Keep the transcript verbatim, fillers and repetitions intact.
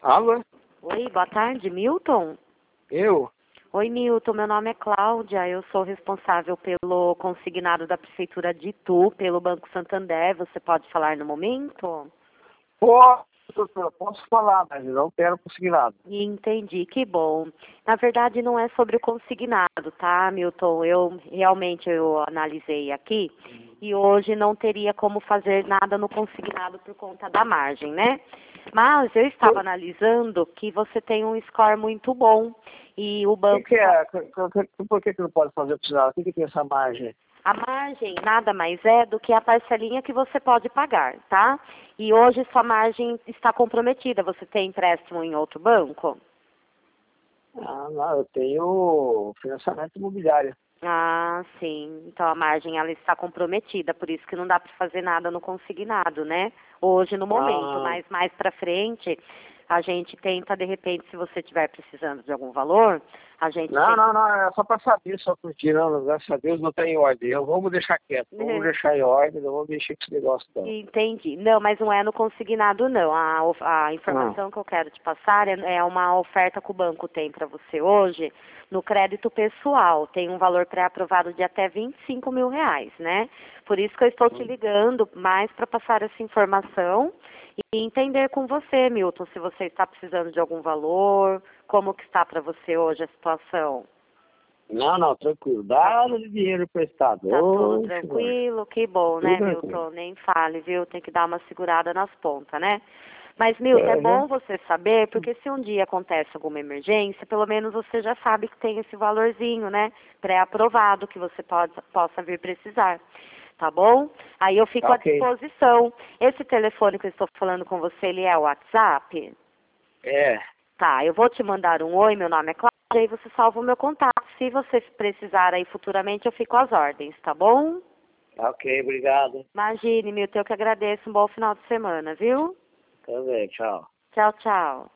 Alô? Oi, boa tarde, Milton? Eu? Oi, Milton, meu nome é Cláudia, eu sou responsável pelo consignado da Prefeitura de Itu, pelo Banco Santander, você pode falar no momento? Posso, doutor, posso falar, mas eu não quero consignado. Entendi, que bom. Na verdade, não é sobre o consignado, tá, Milton? Eu realmente eu analisei aqui e hoje não teria como fazer nada no consignado por conta da margem, né? Mas eu estava analisando que você tem um score muito bom e o O que, banco que está... é? Por que, por que que não pode fazer consignado? O que, que tem essa margem? A margem nada mais é do que a parcelinha que você pode pagar, tá? E hoje sua margem está comprometida. Você tem empréstimo em outro banco? Ah, não, eu tenho financiamento imobiliário. Ah, sim. Então a margem ela está comprometida, por isso que não dá para fazer nada no consignado, né? Hoje no momento, Ah, mas mais para frente a gente tenta de repente, se você estiver precisando de algum valor, a gente não, tem... não, não, é só para saber, só curtir, não, graças a Deus não está em ordem. Eu vamos deixar quieto, vamos deixar em ordem, não vamos mexer com esse negócio não. Entendi. Não, mas não é no consignado, não. A, of- a informação Ah, que eu quero te passar é, é uma oferta que o banco tem para você hoje no crédito pessoal. Tem um valor pré-aprovado de até vinte e cinco mil reais, né? Por isso que eu estou te ligando mais para passar essa informação e entender com você, Milton, se você está precisando de algum valor, como que está para você hoje a situação. não, não, tranquilo, dá de dinheiro emprestado. Tá tudo Ô, senhor, tranquilo? Que bom, tudo né, tranquilo. Milton? Nem fale, viu? Tem que dar uma segurada nas pontas, né? Mas, Milton, é Uhum. bom você saber, porque se um dia acontece alguma emergência, pelo menos você já sabe que tem esse valorzinho, né? Pré-aprovado, que você pode, possa vir precisar. Tá bom? Aí eu fico Tá à ok. disposição. Esse telefone que eu estou falando com você, ele é o WhatsApp? É, Tá, eu vou te mandar um oi, meu nome é Cláudia, aí você salva o meu contato. Se você precisar aí futuramente, eu fico às ordens, tá bom? tá ok, obrigado. Imagine, Milton, eu que agradeço. Um bom final de semana, viu? Também, tchau. Tchau, tchau.